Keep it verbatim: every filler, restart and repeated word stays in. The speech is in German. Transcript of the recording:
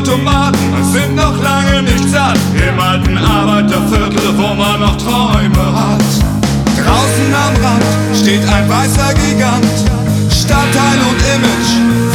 Automaten sind noch lange nicht satt. Im alten Arbeiterviertel, wo man noch Träume hat. Draußen am Rand steht ein weißer Gigant. Stadtteil und Image